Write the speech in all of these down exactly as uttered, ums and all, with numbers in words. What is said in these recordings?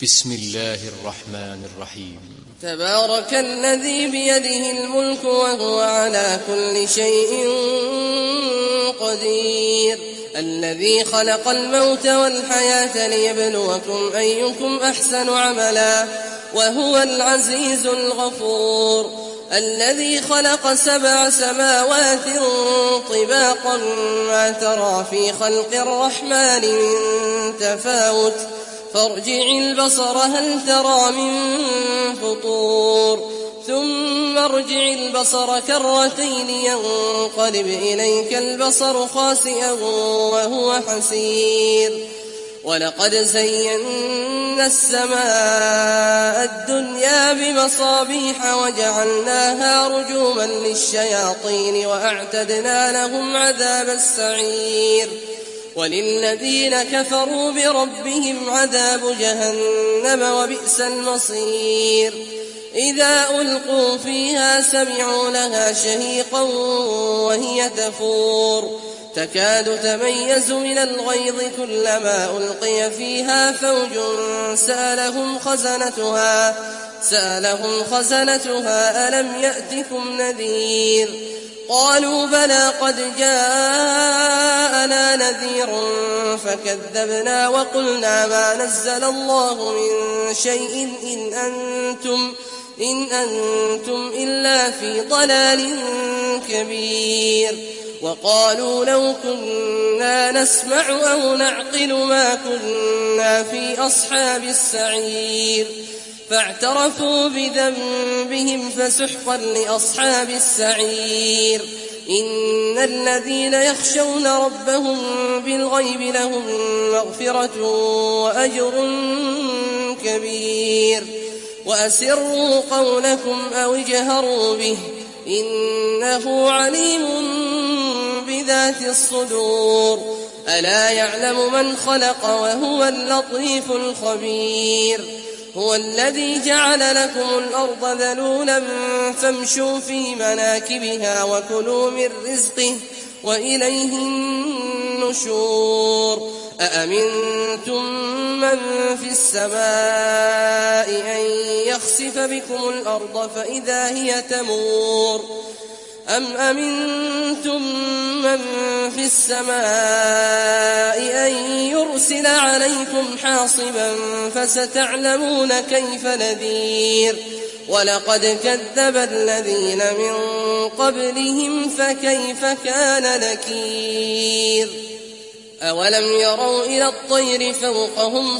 بسم الله الرحمن الرحيم. تبارك الذي بيده الملك وهو على كل شيء قدير، الذي خلق الموت والحياة ليبلوكم أيكم أحسن عملا وهو العزيز الغفور، الذي خلق سبع سماوات طباقا ما ترى في خلق الرحمن من تفاوت فارجع البصر هل ترى من فطور ثم ارجع البصر كرتين ينقلب إليك البصر خاسئا وهو حسير. ولقد زينا السماء الدنيا بمصابيح وجعلناها رجوما للشياطين وأعتدنا لهم عذاب السعير. وللذين كفروا بربهم عذاب جهنم وبئس المصير. إذا ألقوا فيها سمعوا لها شهيقا وهي تفور تكاد تميز من الغيظ كلما ألقي فيها فوج سألهم خزنتها سألهم خزنتها ألم يأتكم نذير قالوا بلى قد جاءنا نذير فكذبنا وقلنا ما نزل الله من شيء إن أنتم, إن أنتم إلا في ضلال كبير. وقالوا لو كنا نسمع أو نعقل ما كنا في أصحاب السعير فاعترفوا بذنبهم فسحقا لأصحاب السعير. إن الذين يخشون ربهم بالغيب لهم مغفرة وأجر كبير. وأسروا قولكم أو اجهروا به إنه عليم بذات الصدور. ألا يعلم من خلق وهو اللطيف الخبير. هو الذي جعل لكم الأرض ذلولا فامشوا في مناكبها وكلوا من رزقه وإليه النشور. أأمنتم من في السماء أن يخسف بكم الأرض فإذا هي تمور أم أمنتم من في السماء أن يرسل عليكم حاصبا فستعلمون كيف نذير. ولقد كذب الذين من قبلهم فكيف كان نكير. أولم يروا إلى الطير فوقهم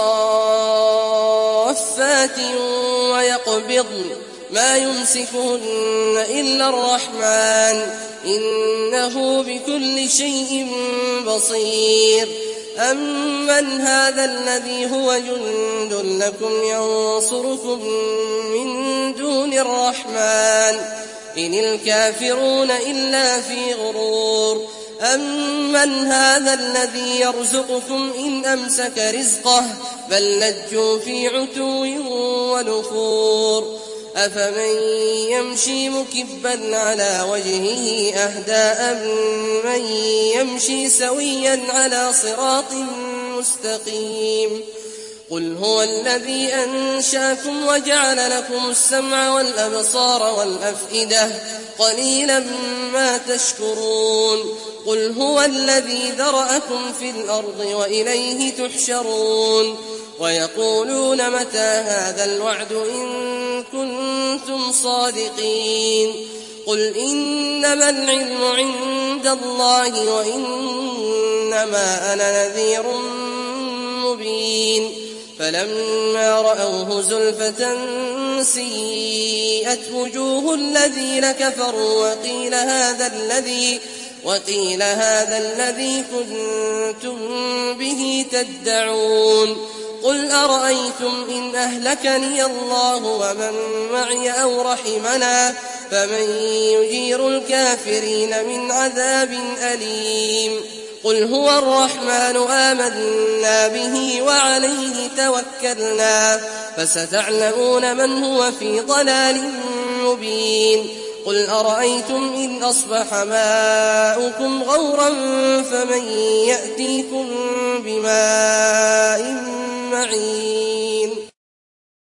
صافات ويقبضن ما يمسكهن إلا الرحمن إنه بكل شيء بصير. أمن هذا الذي هو جند لكم ينصركم من دون الرحمن إن الكافرون إلا في غرور. أمن هذا الذي يرزقكم إن أمسك رزقه بل لجوا في عتو ونفور. أفمن يمشي مكبا على وجهه أهدى أمن يمشي سويا على صراط مستقيم. قل هو الذي أنشاكم وجعل لكم السمع والأبصار والأفئدة قليلا ما تشكرون. قل هو الذي ذرأكم في الأرض وإليه تحشرون. ويقولون متى هذا الوعد إن كنتم صادقين. قل إنما العلم عند الله وإنما أنا نذير مبين. فلما رأوه زلفة سيئت وجوه الذين كفروا وقيل هذا الذي وقيل هذا الذي كنتم به تدعون. قل أرأيتم إن أهلكني الله ومن معي أو رحمنا فمن يجير الكافرين من عذاب أليم. قل هو الرحمن آمنا به وعليه توكلنا فستعلمون من هو في ضلال مبين. قل أرأيتم إن أصبح ماؤكم غورا فمن يأتيكم بماء معين.